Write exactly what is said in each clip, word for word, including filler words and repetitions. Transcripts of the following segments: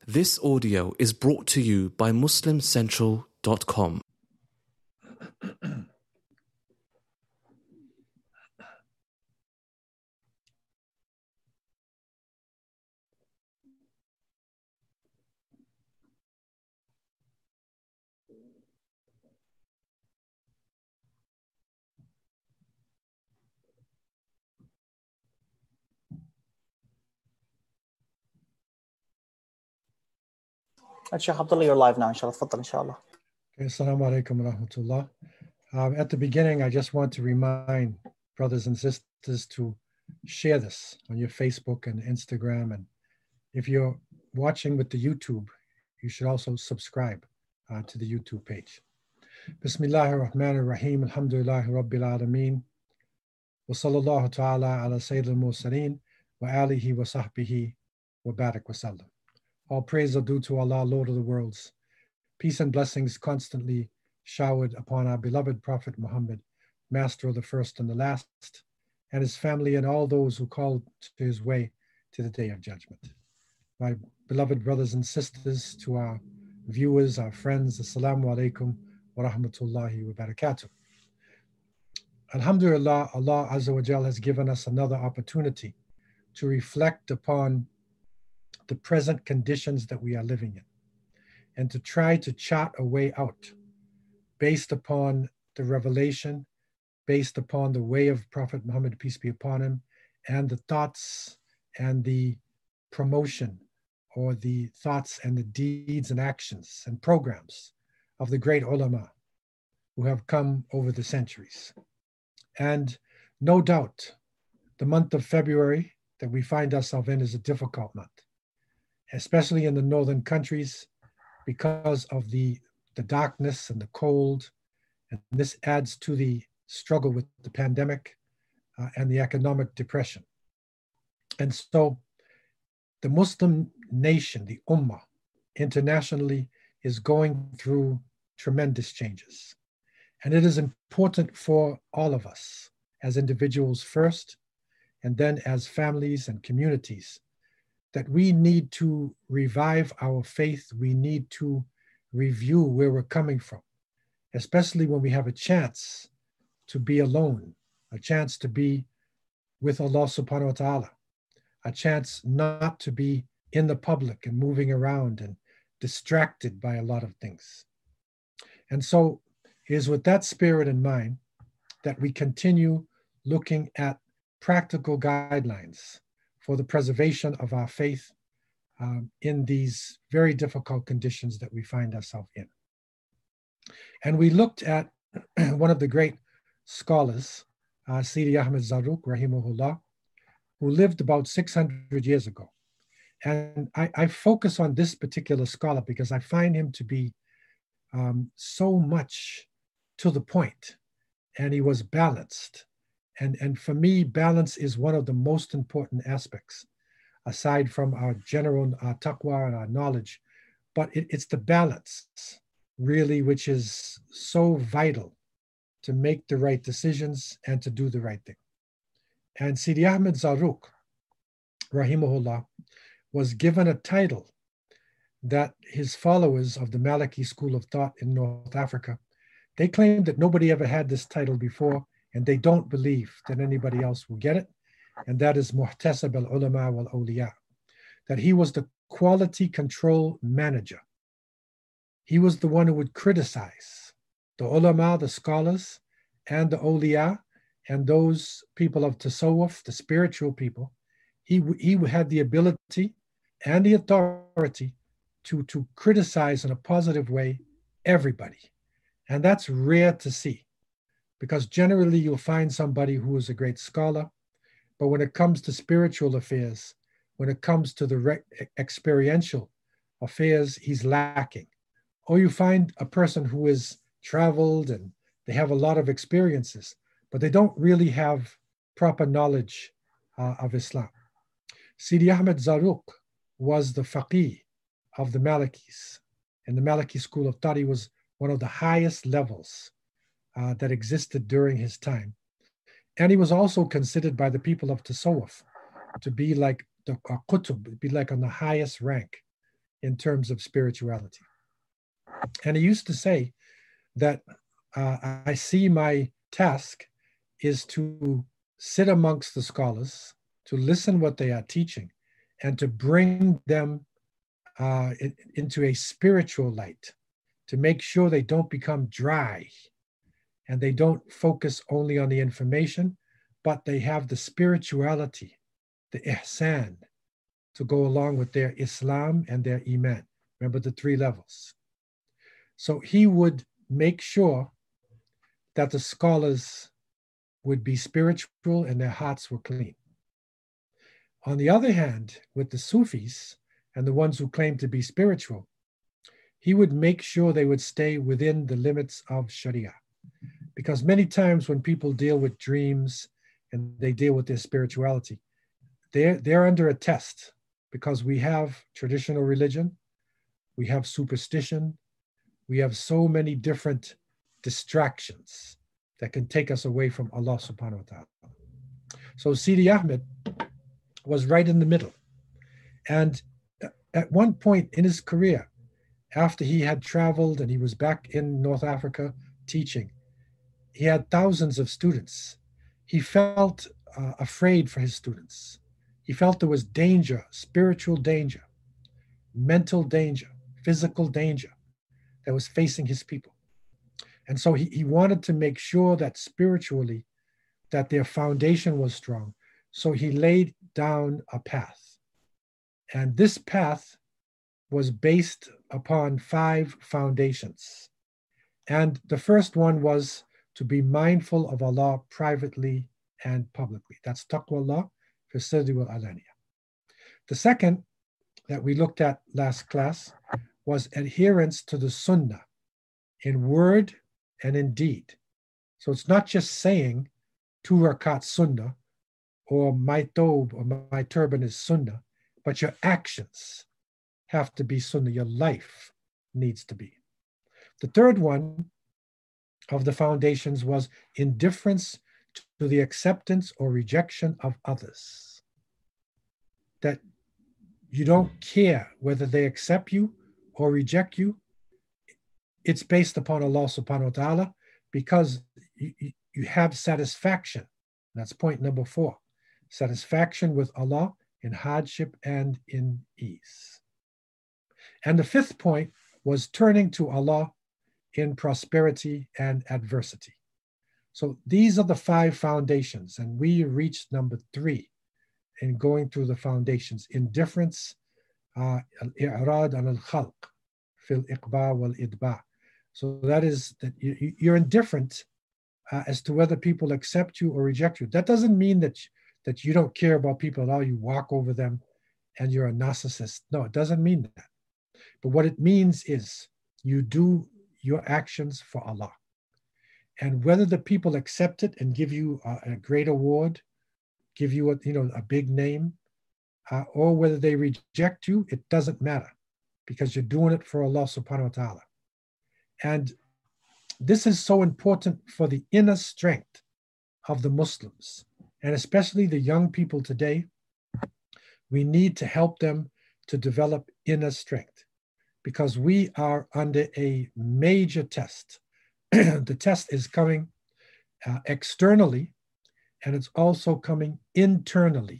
This audio is brought to you by Muslim Central dot com. Sheikh Abdullah, you're live now, inshallah. Tfaddal, inshallah. Okay, Assalamu alaikum wa rahmatullah. Um, at the beginning, I just want to remind brothers and sisters to share this on your Facebook and Instagram. And if you're watching with the YouTube, you should also subscribe uh, to the YouTube page. Bismillahir Rahmanir Rahim. Alhamdulillahi Rabbil Alameen. Wa sallallahu ta'ala ala Sayyidil Mursaleen wa alihi wa sahbihi wa barak wa sallam. All praise are due to Allah, Lord of the worlds. Peace and blessings constantly showered upon our beloved Prophet Muhammad, master of the first and the last, and his family and all those who called to his way to the day of judgment. My beloved brothers and sisters, to our viewers, our friends, Assalamu alaikum wa rahmatullahi wa barakatuh. Alhamdulillah, Allah Azza wa Jal has given us another opportunity to reflect upon the present conditions that we are living in, and to try to chart a way out based upon the revelation, based upon the way of Prophet Muhammad, peace be upon him, and the thoughts and the promotion, or the thoughts and the deeds and actions and programs of the great ulama who have come over the centuries. And no doubt, the month of February that we find ourselves in is a difficult month, especially in the northern countries, because of the, the darkness and the cold. And this adds to the struggle with the pandemic uh, and the economic depression. And so the Muslim nation, the Ummah, internationally is going through tremendous changes. And it is important for all of us as individuals first, and then as families and communities, that we need to revive our faith. We need to review where we're coming from, especially when we have a chance to be alone, a chance to be with Allah subhanahu wa ta'ala, a chance not to be in the public and moving around and distracted by a lot of things. And so it is with that spirit in mind that we continue looking at practical guidelines for the preservation of our faith um, in these very difficult conditions that we find ourselves in. And we looked at one of the great scholars, uh, Sidi Ahmed Zarruq, rahimahullah, who lived about six hundred years ago. And I, I focus on this particular scholar because I find him to be um, so much to the point, and he was balanced. And, and for me, balance is one of the most important aspects, aside from our general our taqwa and our knowledge. But it, it's the balance, really, which is so vital to make the right decisions and to do the right thing. And Sidi Ahmed Zarruq, rahimahullah, was given a title that his followers of the Maliki school of thought in North Africa, they claimed that nobody ever had this title before, and they don't believe that anybody else will get it. And that is Muhtasab al-Ulama wal-Awliya, that he was the quality control manager. He was the one who would criticize the ulama, the scholars, and the awliya, and those people of tasawwuf, the spiritual people. He, he had the ability and the authority to, to criticize in a positive way everybody. And that's rare to see, because generally you'll find somebody who is a great scholar, but when it comes to spiritual affairs, when it comes to the re- experiential affairs, he's lacking. Or you find a person who is traveled and they have a lot of experiences, but they don't really have proper knowledge uh, of Islam. Sidi Ahmed Zarruq was the faqih of the Malikis. In the Maliki school of thought, he was one of the highest levels uh, that existed during his time. And he was also considered by the people of Tasawwuf to be like the uh, Qutb, be like on the highest rank in terms of spirituality. And he used to say that uh, I see my task is to sit amongst the scholars, to listen what they are teaching, and to bring them uh, in, into a spiritual light, to make sure they don't become dry and they don't focus only on the information, but they have the spirituality, the ihsan, to go along with their Islam and their Iman. Remember the three levels. So he would make sure that the scholars would be spiritual and their hearts were clean. On the other hand, with the Sufis and the ones who claim to be spiritual, he would make sure they would stay within the limits of Sharia. Because many times when people deal with dreams and they deal with their spirituality, they're, they're under a test, because we have traditional religion, we have superstition, we have so many different distractions that can take us away from Allah subhanahu wa ta'ala. So Sidi Ahmed was right in the middle. And at one point in his career, after he had traveled and he was back in North Africa teaching, he had thousands of students. He felt uh, afraid for his students. He felt there was danger, spiritual danger, mental danger, physical danger that was facing his people. And so he, he wanted to make sure that spiritually, that their foundation was strong. So he laid down a path. And this path was based upon five foundations. And the first one was to be mindful of Allah privately and publicly. That's taqwa Allah fi sirri wal alaniya. The second that we looked at last class was adherence to the sunnah in word and in deed. So it's not just saying two rakat sunnah or my thobe or my turban is sunnah, but your actions have to be sunnah. Your life needs to be. The third one of the foundations was indifference to the acceptance or rejection of others. That you don't care whether they accept you or reject you. It's based upon Allah subhanahu wa ta'ala, because you, you have satisfaction. That's point number four. Satisfaction with Allah in hardship and in ease. And the fifth point was turning to Allah in prosperity and adversity. So these are the five foundations, and we reached number three in going through the foundations: indifference, uh, al-i'rad al-khalq, fil iqba wal idba. So that is that you, you're indifferent uh, as to whether people accept you or reject you. That doesn't mean that, that you don't care about people at all. You walk over them and you're a narcissist. No, it doesn't mean that. But what it means is you do your actions for Allah. And whether the people accept it and give you a, a great award, give you a, you know, a big name, uh, or whether they reject you, it doesn't matter, because you're doing it for Allah subhanahu wa ta'ala. And this is so important for the inner strength of the Muslims, and especially the young people today. We need to help them to develop inner strength, because we are under a major test. The test is coming uh, externally, and it's also coming internally.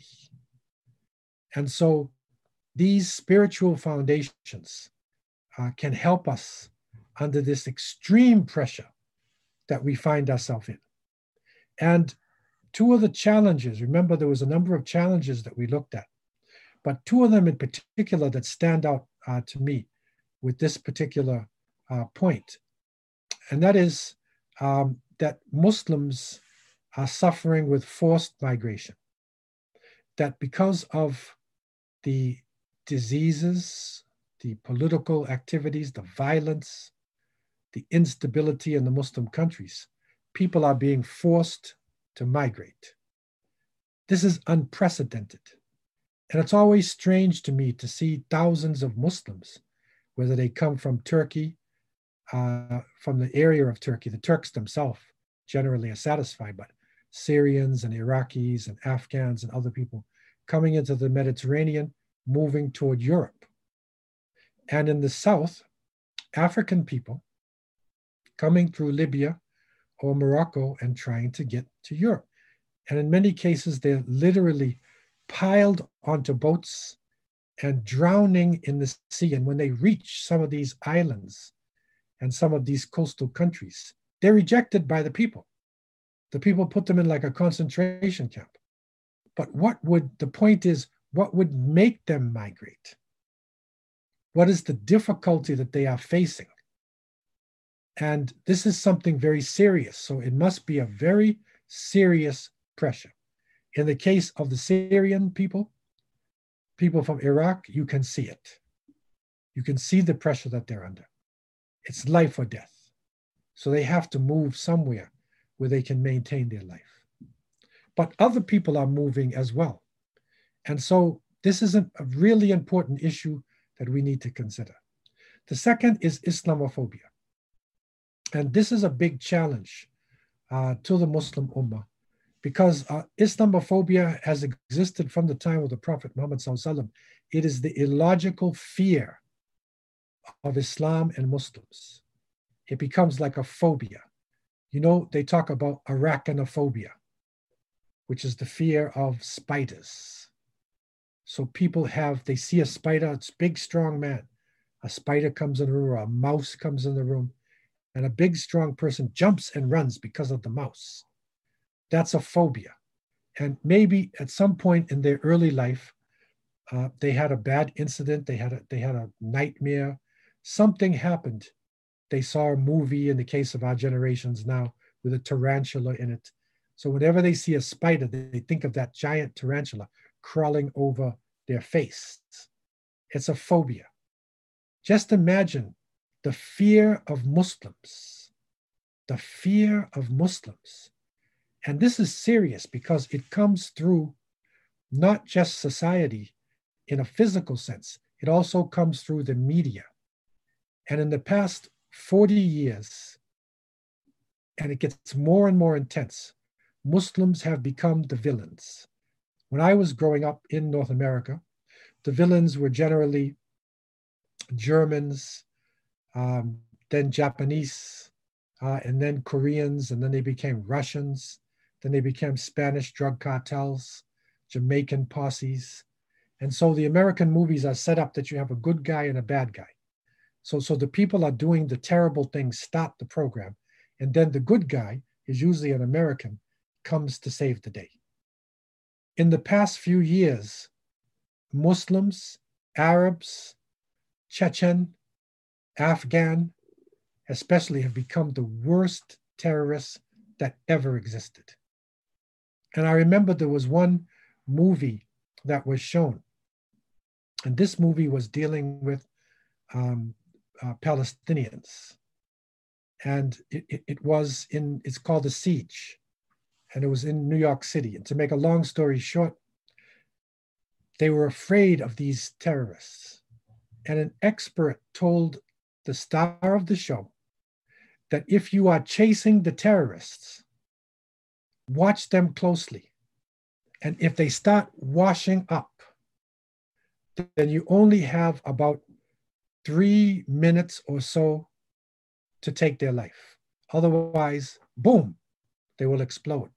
And so these spiritual foundations uh, can help us under this extreme pressure that we find ourselves in. And two of the challenges, remember there was a number of challenges that we looked at, but two of them in particular that stand out uh, to me with this particular uh, point. And that is um, that Muslims are suffering with forced migration. That because of the diseases, the political activities, the violence, the instability in the Muslim countries, people are being forced to migrate. This is unprecedented. And it's always strange to me to see thousands of Muslims, whether they come from Turkey, uh, from the area of Turkey. The Turks themselves generally are satisfied, but Syrians and Iraqis and Afghans and other people coming into the Mediterranean, moving toward Europe. And in the south, African people coming through Libya or Morocco and trying to get to Europe. And in many cases, they're literally piled onto boats and drowning in the sea. And when they reach some of these islands and some of these coastal countries, they're rejected by the people. The people put them in like a concentration camp. But what would, the point is, what would make them migrate? What is the difficulty that they are facing? And this is something very serious. So it must be a very serious pressure. In the case of the Syrian people, people from Iraq, you can see it. You can see the pressure that they're under. It's life or death. So they have to move somewhere where they can maintain their life. But other people are moving as well. And so this is a really important issue that we need to consider. The second is Islamophobia. And this is a big challenge uh, to the Muslim Ummah, because uh, Islamophobia has existed from the time of the Prophet Muhammad Sallallahu Alaihi Wasallam. It is the illogical fear of Islam and Muslims. It becomes like a phobia. You know, they talk about arachnophobia, which is the fear of spiders. So people have, they see a spider, it's a big, strong man. A spider comes in the room, or a mouse comes in the room, and a big, strong person jumps and runs because of the mouse. That's a phobia. And maybe at some point in their early life, uh, they had a bad incident, they had a, they had a nightmare, something happened. They saw a movie, in the case of our generations now, with a tarantula in it. So whenever they see a spider, they think of that giant tarantula crawling over their face. It's a phobia. Just imagine the fear of Muslims, the fear of Muslims. And this is serious because it comes through not just society in a physical sense, it also comes through the media. And in the past forty years, and it gets more and more intense, Muslims have become the villains. When I was growing up in North America, the villains were generally Germans, um, then Japanese, uh, and then Koreans, and then they became Russians, then they became Spanish drug cartels, Jamaican posses. And so the American movies are set up that you have a good guy and a bad guy. So, so the people are doing the terrible things, stop the program, and then the good guy is usually an American, comes to save the day. In the past few years, Muslims, Arabs, Chechen, Afghan, especially, have become the worst terrorists that ever existed. And I remember there was one movie that was shown, and this movie was dealing with um, uh, Palestinians. And it, it, it was in, it's called The Siege, and it was in New York City. And to make a long story short, they were afraid of these terrorists. And an expert told the star of the show that if you are chasing the terrorists, watch them closely. And if they start washing up, then you only have about three minutes or so to take their life. Otherwise, boom, they will explode.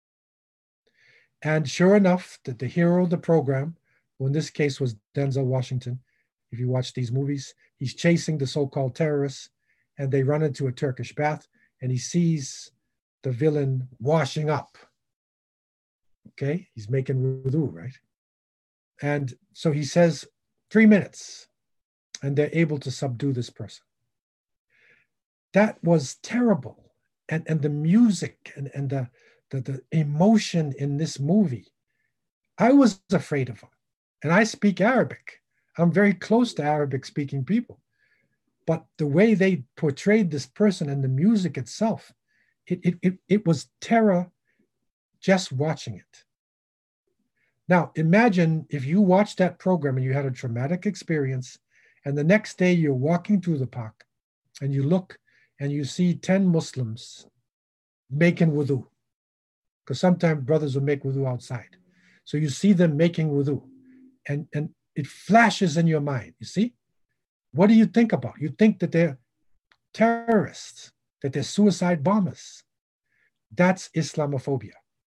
And sure enough, that the hero of the program, who in this case was Denzel Washington, if you watch these movies, he's chasing the so-called terrorists, and they run into a Turkish bath, and he sees the villain washing up. Okay, he's making wudu, right? And so he says, three minutes, and they're able to subdue this person. That was terrible. And, and the music and, and the, the, the emotion in this movie, I was afraid of them. And I speak Arabic. I'm very close to Arabic-speaking people. But the way they portrayed this person and the music itself, it, it, it, it was terror just watching it. Now, imagine if you watched that program and you had a traumatic experience, and the next day you're walking through the park and you look and you see ten Muslims making wudu. Because sometimes brothers will make wudu outside. So you see them making wudu, and, and it flashes in your mind, you see? What do you think about? You think that they're terrorists, that they're suicide bombers. That's Islamophobia.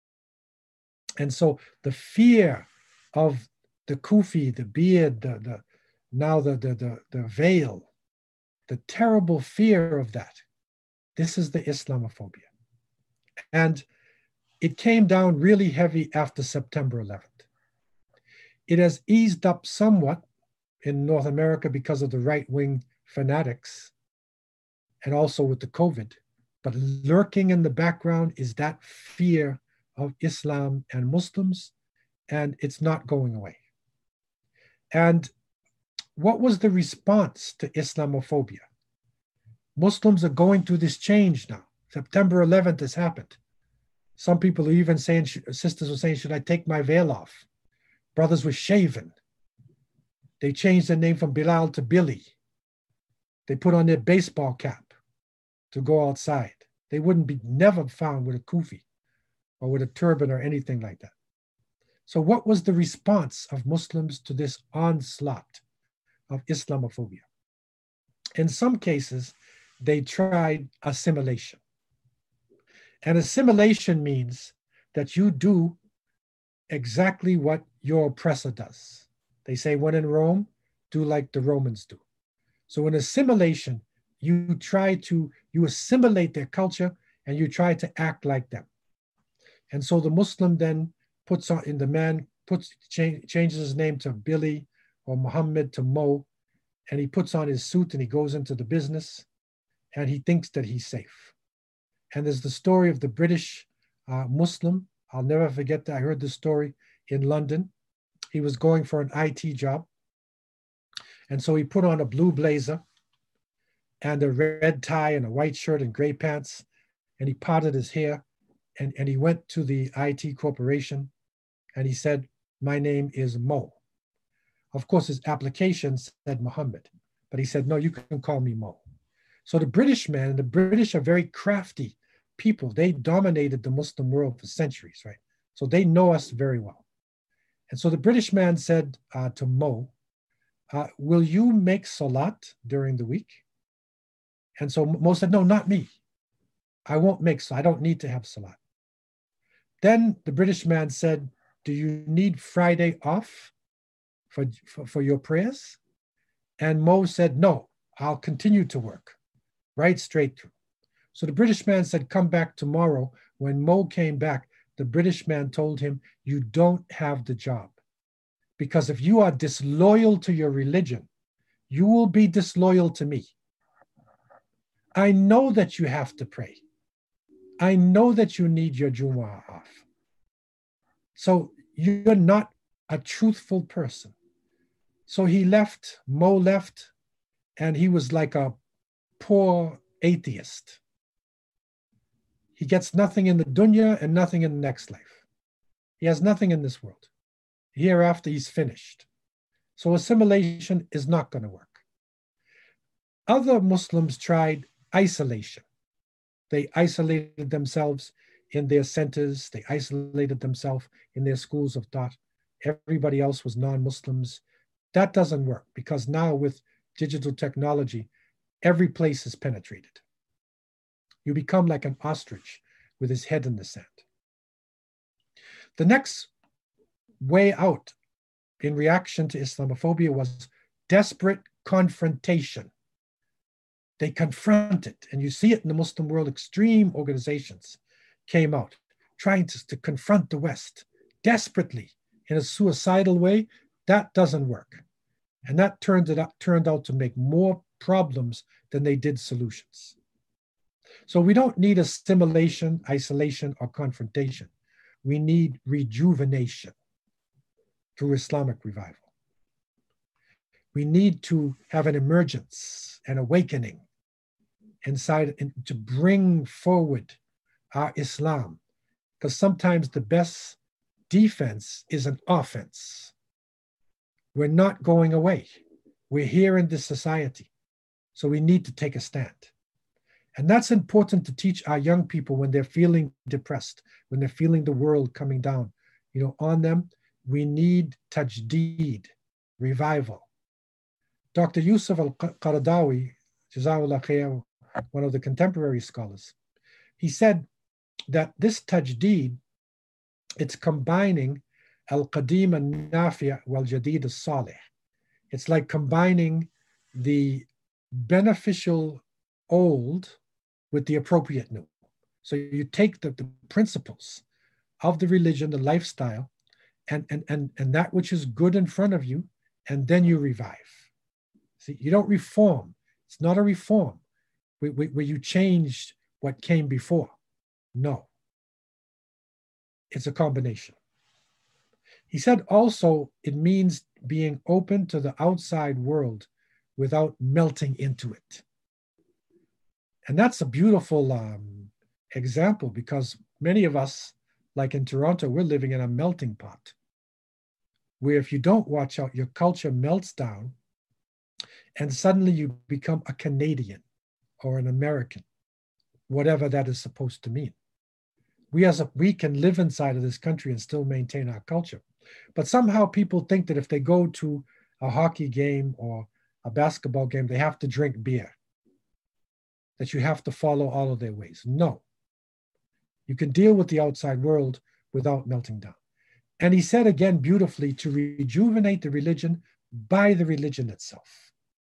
And so the fear of the kufi, the beard, the, the now the, the, the, the veil, the terrible fear of that, this is the Islamophobia. And it came down really heavy after September eleventh. It has eased up somewhat in North America because of the right-wing fanatics and also with the COVID. But lurking in the background is that fear of Islam and Muslims, and it's not going away. And what was the response to Islamophobia? Muslims are going through this change now. September eleventh has happened. Some people are even saying, sisters were saying, should I take my veil off? Brothers were shaven. They changed their name from Bilal to Billy. They put on their baseball cap to go outside. They wouldn't be never found with a kufi or with a turban or anything like that. So what was the response of Muslims to this onslaught of Islamophobia? In some cases, they tried assimilation. And assimilation means that you do exactly what your oppressor does. They say, when in Rome, do like the Romans do. So in assimilation, you try to, you assimilate their culture and you try to act like them. And so the Muslim then puts on, in the man, puts, change, changes his name to Billy or Muhammad to Mo, and he puts on his suit and he goes into the business and he thinks that he's safe. And there's the story of the British uh, Muslim. I'll never forget that. I heard this story in London. He was going for an I T job. And so he put on a blue blazer and a red tie and a white shirt and gray pants. And he parted his hair and, and he went to the I T corporation and he said, my name is Mo. Of course, his application said Muhammad, but he said, no, you can call me Mo. So the British man, the British are very crafty people. They dominated the Muslim world for centuries, right? So they know us very well. And so the British man said uh, to Mo, uh, will you make salat during the week? And so Mo said, no, not me. I won't make salat. I don't need to have salat. Then the British man said, do you need Friday off for, for, for your prayers? And Mo said, no, I'll continue to work right straight through. So the British man said, come back tomorrow. When Mo came back, the British man told him, you don't have the job. Because if you are disloyal to your religion, you will be disloyal to me. I know that you have to pray. I know that you need your Jumu'ah off. So you're not a truthful person. So he left, Mo left, and he was like a poor atheist. He gets nothing in the dunya and nothing in the next life. He has nothing in this world. Hereafter, he's finished. So assimilation is not going to work. Other Muslims tried isolation. They isolated themselves in their centers. They isolated themselves in their schools of thought. Everybody else was non-Muslims. That doesn't work because now with digital technology, every place is penetrated. You become like an ostrich with his head in the sand. The next way out in reaction to Islamophobia was desperate confrontation. They confronted, and you see it in the Muslim world, extreme organizations came out trying to, to confront the West desperately in a suicidal way. That doesn't work. And that turned, it out, turned out to make more problems than they did solutions. So we don't need assimilation, isolation, or confrontation. We need rejuvenation through Islamic revival. We need to have an emergence, an awakening inside and to bring forward our Islam. Because sometimes the best defense is an offense. We're not going away. We're here in this society. So we need to take a stand. And that's important to teach our young people when they're feeling depressed, when they're feeling the world coming down, you know, on them. We need tajdeed, revival. Doctor Yusuf al-Qaradawi, Jazahullah khair, one of the contemporary scholars, he said that this tajdeed, it's combining al-qadim al-nafi' wal-jadid al-salih. It's like combining the beneficial old with the appropriate new. So you take the, the principles of the religion, the lifestyle, and, and, and, and that which is good in front of you, and then you revive. See, you don't reform. It's not a reform where, where you change what came before. No. It's a combination. He said also it means being open to the outside world without melting into it. And that's a beautiful um, example, because many of us, like in Toronto, we're living in a melting pot where if you don't watch out, your culture melts down and suddenly you become a Canadian or an American, whatever that is supposed to mean. We as a, we can live inside of this country and still maintain our culture. But somehow people think that if they go to a hockey game or a basketball game, they have to drink beer, that you have to follow all of their ways. No. You can deal with the outside world without melting down. And he said again beautifully, to rejuvenate the religion by the religion itself.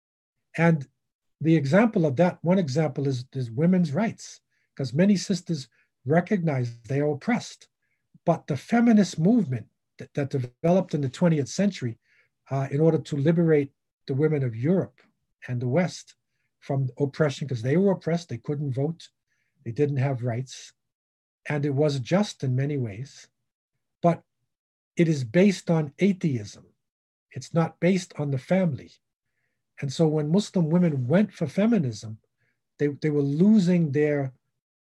And the example of that, one example is, is women's rights, because many sisters recognize they are oppressed. But the feminist movement that, that developed in the twentieth century uh, in order to liberate the women of Europe and the West from oppression, because they were oppressed, they couldn't vote, they didn't have rights, and it was just in many ways, but it is based on atheism. It's not based on the family. And so when Muslim women went for feminism, they, they were losing their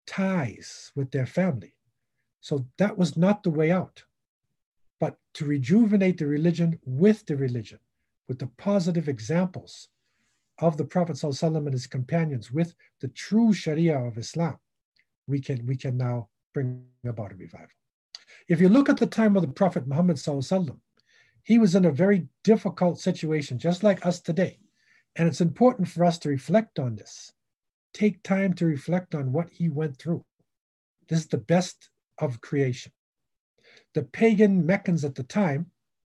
ties with their family. So that was not the way out. But to rejuvenate the religion with the religion, with the positive examples of the Prophet ﷺ and his companions, with the true Sharia of Islam, we can, we can now bring about a revival. If you look at the time of the Prophet Muhammad ﷺ, he was in a very difficult situation, just like us today. And it's important for us to reflect on this. Take time to reflect on what he went through. This is the best of creation. The pagan Meccans at the time,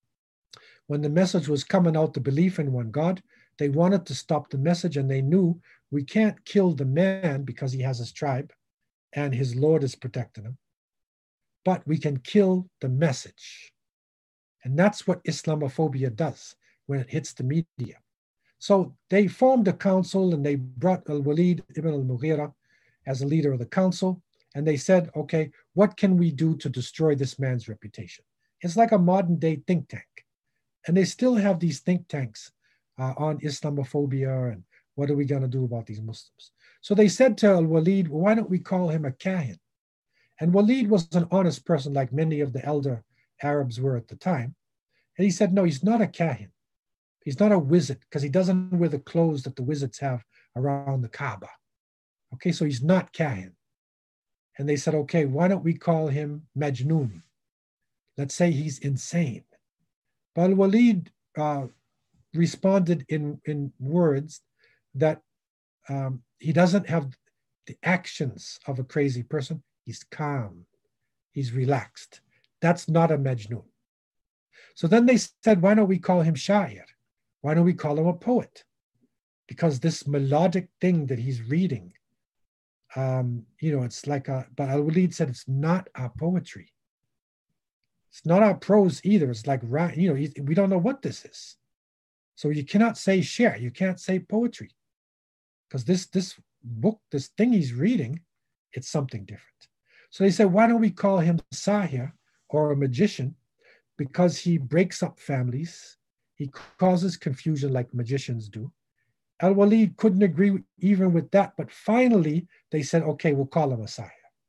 when the message was coming out, the belief in one God, they wanted to stop the message, and they knew we can't kill the man because he has his tribe and his Lord is protecting him, but we can kill the message. And that's what Islamophobia does when it hits the media. So they formed a council and they brought Al-Walid ibn al-Mughira as a leader of the council. And they said, okay, what can we do to destroy this man's reputation? It's like a modern day think tank. And they still have these think tanks uh, on Islamophobia and what are we going to do about these Muslims? So they said to Al-Walid, well, why don't we call him a kahin? And Walid was an honest person, like many of the elder Arabs were at the time. And he said, no, he's not a kahin. He's not a wizard, because he doesn't wear the clothes that the wizards have around the Kaaba. Okay, so he's not kahin. And they said, okay, why don't we call him Majnun? Let's say he's insane. But Al-Walid uh, responded in, in words that um, he doesn't have the actions of a crazy person. He's calm. He's relaxed. That's not a Majnun. So then they said, why don't we call him Sha'ir? Why don't we call him a poet? Because this melodic thing that he's reading, um, you know, it's like a, but Al-Walid said it's not our poetry. It's not our prose either. It's like, you know, we don't know what this is. So you cannot say share. You can't say poetry. Because this, this book, this thing he's reading, it's something different. So they said, why don't we call him Sahir, or a magician? Because he breaks up families. He causes confusion like magicians do. Al-Walid couldn't agree even with that, but finally they said, okay, we'll call him a Sahir.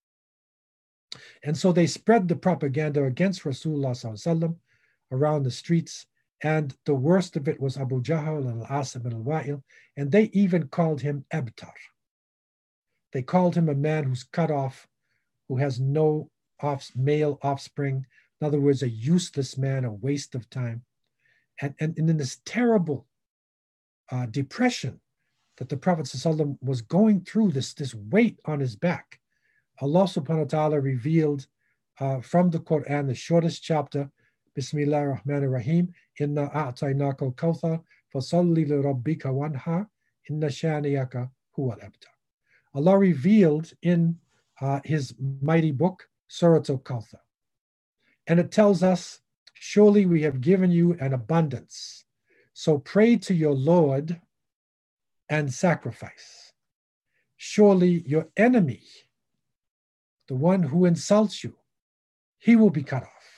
And so they spread the propaganda against Rasulullah sallallahu alaihi wasallam around the streets, and the worst of it was Abu Jahl and Al-As ibn al-Wa'il, and they even called him Abtar. They called him a man who's cut off, who has no off, male offspring. In other words, a useless man, a waste of time. And, and, and in this terrible uh, depression that the Prophet ﷺ was going through, this, this weight on his back, Allah subhanahu wa ta'ala revealed uh, from the Quran, the shortest chapter, Bismillah ar-Rahman ar-Rahim, Inna a'tainaka al-kawthar, fasalli li rabbika wanhar, inna shaniyaka huwa al-abtar. Allah revealed in uh, his mighty book, Surah Al-Kawthar. And it tells us, surely we have given you an abundance. So pray to your Lord and sacrifice. Surely your enemy, the one who insults you, he will be cut off.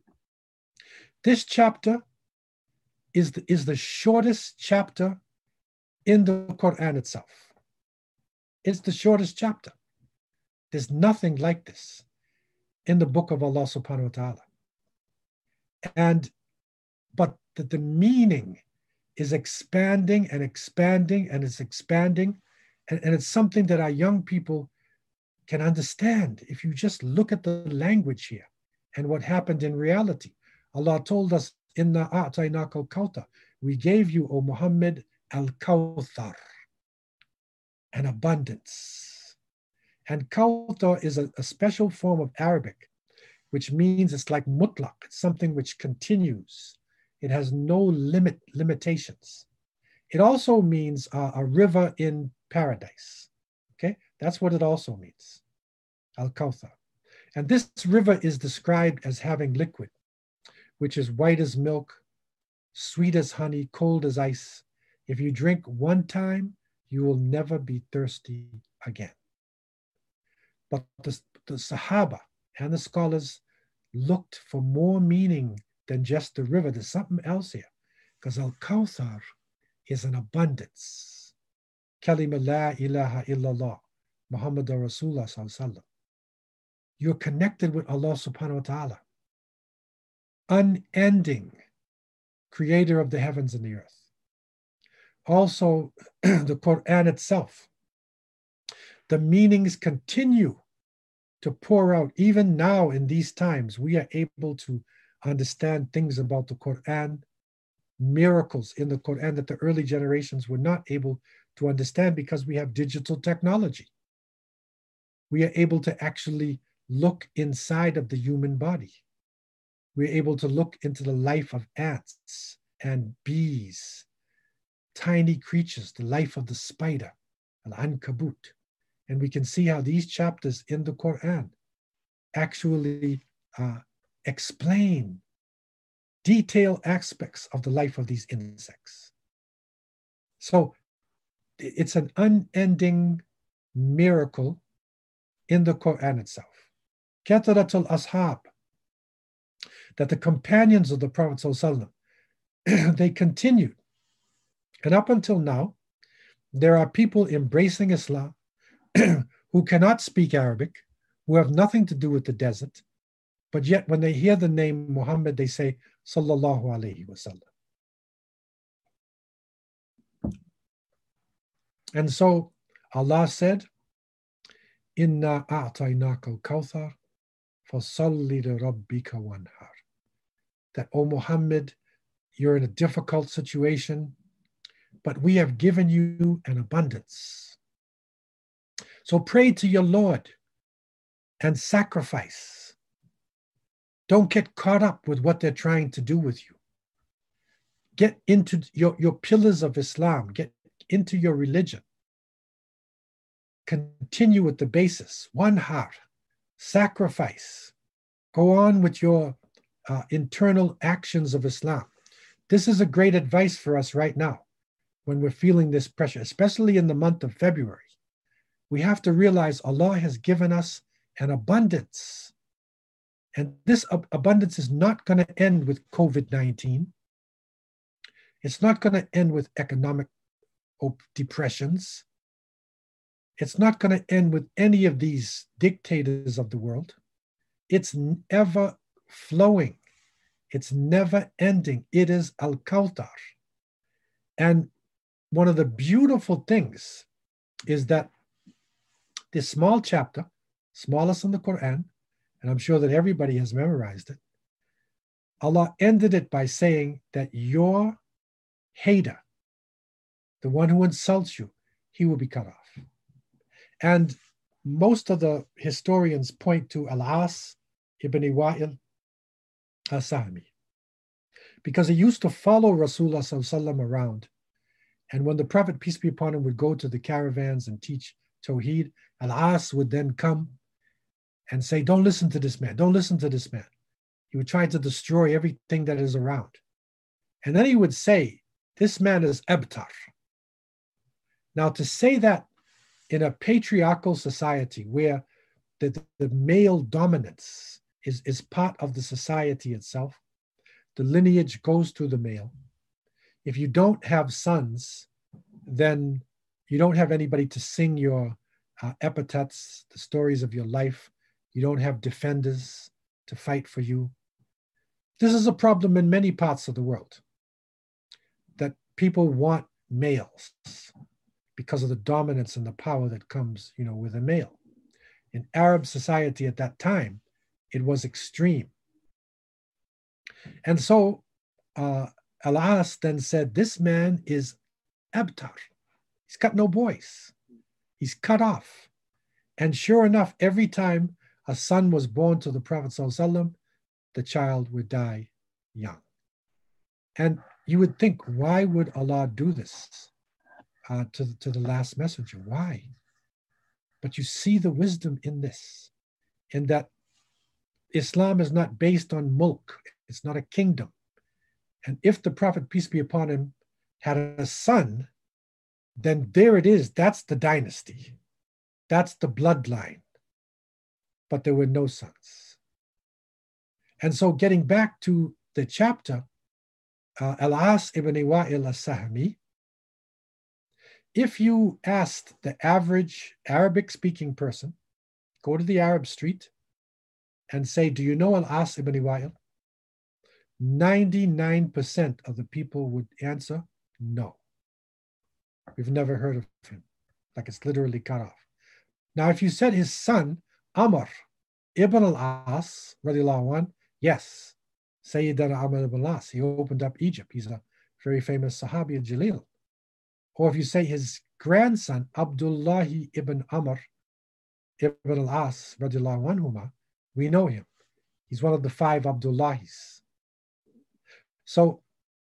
This chapter is the, is the shortest chapter in the Quran itself. It's the shortest chapter. There's nothing like this in the book of Allah subhanahu wa ta'ala. And, but the, the meaning is expanding and expanding and it's expanding. And, and it's something that our young people can understand if you just look at the language here and what happened in reality. Allah told us, Inna a'tainaka al-kawthar. We gave you, O Muhammad, al-kawthar, an abundance. And kawthar is a, a special form of Arabic, which means it's like mutlaq. It's something which continues. It has no limit, limitations. It also means uh, a river in paradise. Okay, that's what it also means, al-kawthar. And this river is described as having liquid, which is white as milk, sweet as honey, cold as ice. If you drink one time, you will never be thirsty again. But the, the Sahaba and the scholars looked for more meaning than just the river. There's something else here, because al-Kawthar is an abundance. Kalima la ilaha illallah, Muhammadur Rasulullah sallallahu alaihi wasallam. You're connected with Allah subhanahu wa ta'ala, unending creator of the heavens and the earth. Also, the Quran itself, the meanings continue to pour out. Even now in these times, we are able to understand things about the Quran, miracles in the Quran that the early generations were not able to understand because we have digital technology. We are able to actually look inside of the human body. We're able to look into the life of ants and bees, tiny creatures, the life of the spider, al-ankabut. And we can see how these chapters in the Quran actually uh, explain detailed aspects of the life of these insects. So it's an unending miracle in the Quran itself. Kathratul ashab, that the companions of the Prophet ﷺ, they continued. And up until now, there are people embracing Islam who cannot speak Arabic, who have nothing to do with the desert, but yet when they hear the name Muhammad, they say, Sallallahu Alaihi Wasallam. And so Allah said, Inna a'tainaka al-kawthar, fasalli li rabbika wanhar. That, O Muhammad, you're in a difficult situation, but we have given you an abundance. So pray to your Lord and sacrifice. Don't get caught up with what they're trying to do with you. Get into your, your pillars of Islam. Get into your religion. Continue with the basis. One heart. Sacrifice. Go on with your uh, internal actions of Islam. This is a great advice for us right now when we're feeling this pressure, especially in the month of February. We have to realize Allah has given us an abundance. And this ab- abundance is not going to end with COVID nineteen. It's not going to end with economic op- depressions. It's not going to end with any of these dictators of the world. It's ever flowing. It's never ending. It is Al-Kawthar. And one of the beautiful things is that this small chapter, smallest in the Quran, and I'm sure that everybody has memorized it, Allah ended it by saying that your hater, The one who insults you, he will be cut off. And most of the historians point to Al-As ibn Wa'il al-Sahmi, because he used to follow Rasulullah sallallahu alaihi wasallam around. And when the Prophet, peace be upon him, would go to the caravans and teach Tawheed, Al-As would then come and say, don't listen to this man, don't listen to this man. He would try to destroy everything that is around. And then he would say, this man is Abtar. Now, to say that in a patriarchal society where the, the male dominance is, is part of the society itself, the lineage goes through the male. If you don't have sons, then you don't have anybody to sing your uh, epithets, the stories of your life. You don't have defenders to fight for you. This is a problem in many parts of the world, that people want males because of the dominance and the power that comes, you know, with a male. In Arab society at that time, it was extreme. And so uh, Al-As then said, this man is Abtar. He's got no boys. He's cut off. And sure enough, every time a son was born to the Prophet ﷺ, the child would die young. And you would think, why would Allah do this uh, to, to the last messenger? Why? But you see the wisdom in this, in that Islam is not based on mulk. It's not a kingdom. And if the Prophet, peace be upon him, had a son, then there it is. That's the dynasty. That's the bloodline. But there were no sons. And so getting back to the chapter, uh, Al-As ibn Wa'il al-Sahmi, if you asked the average Arabic-speaking person, go to the Arab street and say, do you know Al-As ibn Wa'il? ninety-nine percent of the people would answer, no. We've never heard of him. Like it's literally cut off. Now, if you said his son, Amr ibn al-As, radiallahu anh, yes, Sayyidina Amr ibn al-As, he opened up Egypt. He's a very famous Sahabi and Jalil. Or if you say his grandson, Abdullah ibn Amr ibn al-As, radiallahu anhuma, we know him. He's one of the five Abdullahis. So,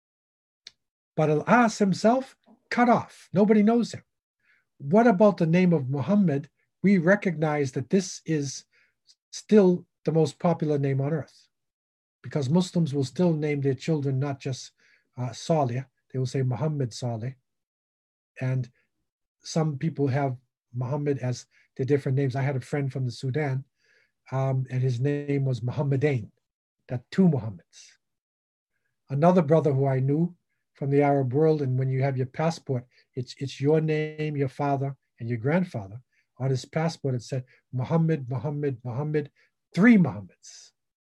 but Al-As himself, cut off. Nobody knows him. What about the name of Muhammad? We recognize that this is still the most popular name on earth, because Muslims will still name their children not just uh, Salih, they will say Muhammad Salih. And some people have Muhammad as their different names. I had a friend from the Sudan, um, and his name was Muhammadain, that two Muhammads. Another brother who I knew from the Arab world, and when you have your passport, it's, it's your name, your father, and your grandfather. On his passport, it said Muhammad, Muhammad, Muhammad, three Muhammads,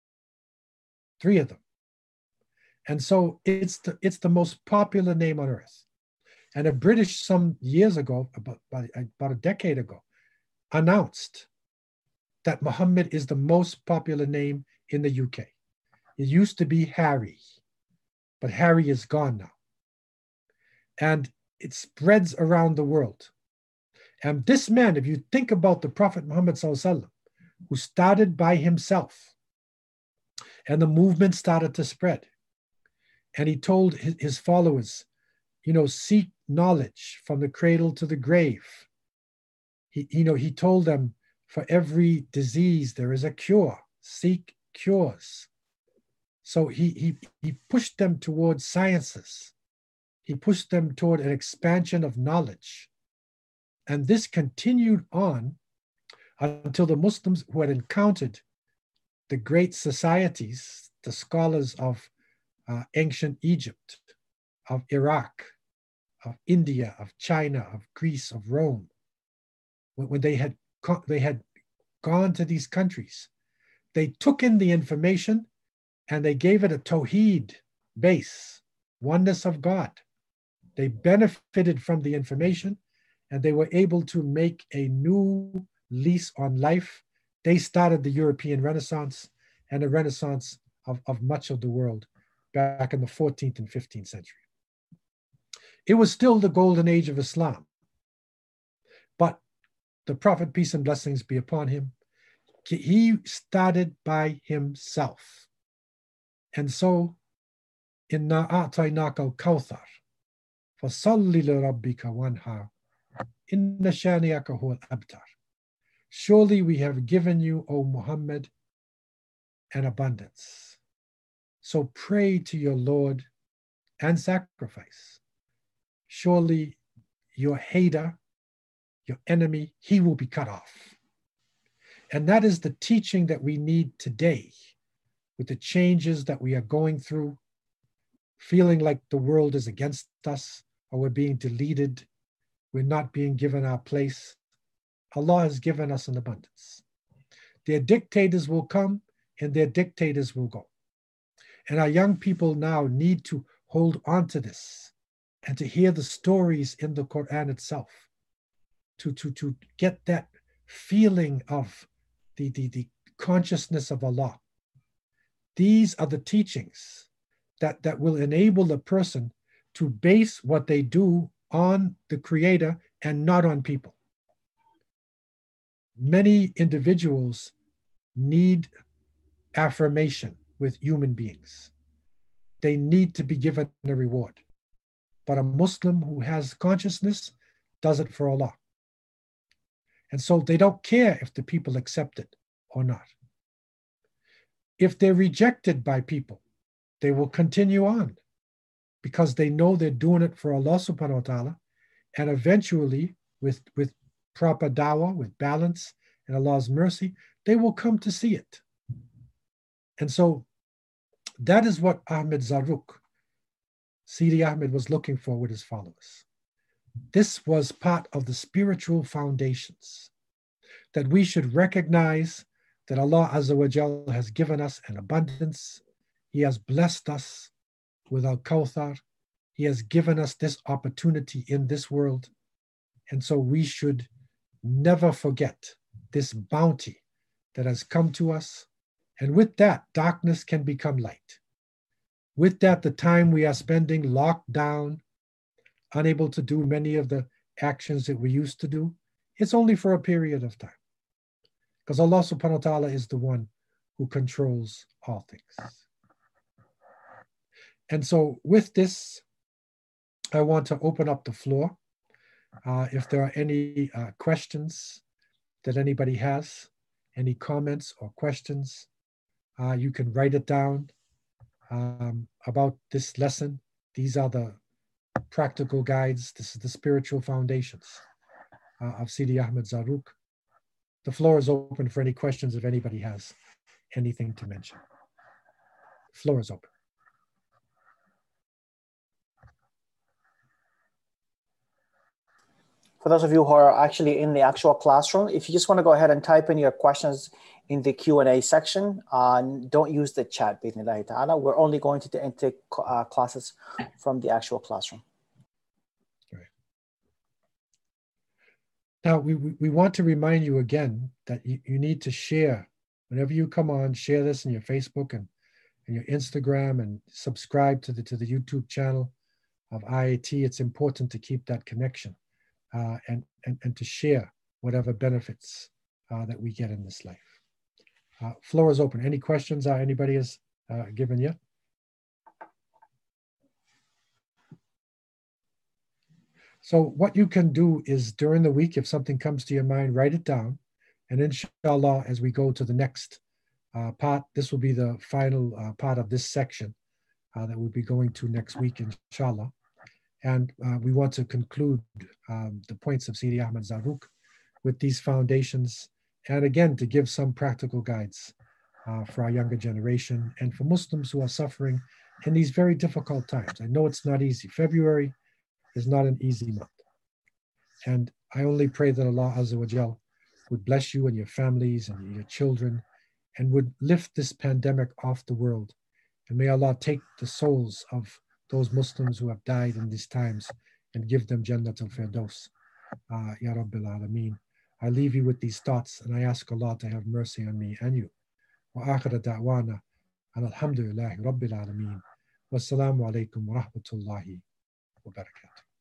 three of them. And so it's the, it's the most popular name on earth. And a British some years ago, about, about, about a decade ago, announced that Muhammad is the most popular name in the U K. It used to be Harry, but Harry is gone now. And it spreads around the world. And this man, if you think about the Prophet Muhammad sallallahu alaihi wasallam, who started by himself, and the movement started to spread, and he told his, his followers, you know, seek knowledge from the cradle to the grave. He, you know, he told them, for every disease there is a cure. Seek cures. So he he he pushed them towards sciences. He pushed them toward an expansion of knowledge. And this continued on until the Muslims who had encountered the great societies, the scholars of uh, ancient Egypt, of Iraq, of India, of China, of Greece, of Rome, when, when they had they had gone to these countries, they took in the information and they gave it a Tawheed base, oneness of God. They benefited from the information and they were able to make a new lease on life. They started the European Renaissance and the Renaissance of, of much of the world back in the fourteenth and fifteenth century. It was still the golden age of Islam. But the Prophet, peace and blessings be upon him, he started by himself. And so, Inna a'tainaka al-kawthar, fasalli li rabbika wanhar, inna shani'aka huwa al-abtar. Surely we have given you, O Muhammad, an abundance. So pray to your Lord and sacrifice. Surely your hater, your enemy, he will be cut off. And that is the teaching that we need today with the changes that we are going through, feeling like the world is against us or we're being deleted, we're not being given our place. Allah has given us an abundance. Their dictators will come and their dictators will go. And our young people now need to hold on to this and to hear the stories in the Quran itself, to, to, to get that feeling of the, the, the consciousness of Allah. These are the teachings that, that will enable a person to base what they do on the Creator and not on people. Many individuals need affirmation with human beings. They need to be given a reward. But a Muslim who has consciousness does it for Allah. And so they don't care if the people accept it or not. If they're rejected by people, they will continue on because they know they're doing it for Allah subhanahu wa ta'ala. And eventually, with, with proper dawah, with balance and Allah's mercy, they will come to see it. And so that is what Ahmed Zarruq, Sidi Ahmed, was looking for with his followers. This was part of the spiritual foundations, that we should recognize that Allah Azza wa Jal has given us an abundance. He has blessed us with Al-Kawthar. He has given us this opportunity in this world. And so we should never forget this bounty that has come to us. And with that, darkness can become light. With that, the time we are spending locked down, unable to do many of the actions that we used to do, it's only for a period of time. Because Allah subhanahu wa ta'ala is the one who controls all things. And so with this, I want to open up the floor. Uh, if there are any uh, questions that anybody has, any comments or questions, uh, you can write it down um, about this lesson. These are the practical guides. This is the spiritual foundations uh, of Sidi Ahmed Zarruq. The floor is open for any questions if anybody has anything to mention. The floor is open. For those of you who are actually in the actual classroom, if you just want to go ahead and type in your questions in the Q and A section, uh, don't use the chat, bi'idhnillahi ta'ala. We're only going to take uh, classes from the actual classroom. Right. Now, we, we want to remind you again that you, you need to share. Whenever you come on, share this in your Facebook and, and your Instagram, and subscribe to the, to the YouTube channel of I A T. It's important to keep that connection. Uh, and, and, and to share whatever benefits uh, that we get in this life. Uh, floor is open. Any questions uh, anybody has uh, given yet? So what you can do is during the week, if something comes to your mind, write it down. And inshallah, as we go to the next uh, part, this will be the final uh, part of this section uh, that we'll be going to next week, inshallah. And uh, we want to conclude um, the points of Sidi Ahmed Zarruq with these foundations, and again, to give some practical guides uh, for our younger generation and for Muslims who are suffering in these very difficult times. I know it's not easy. February is not an easy month. And I only pray that Allah Azza wa Jal would bless you and your families and your children and would lift this pandemic off the world. And may Allah take the souls of those Muslims who have died in these times and give them Jannat al-Firdaus. Uh, Ya Rabbil Alameen. I leave you with these thoughts and I ask Allah to have mercy on me and you. Wa akhira da'wana and alhamdulillahi Rabbil Alameen. Wassalamu alaikum wa rahmatullahi wa barakatuh.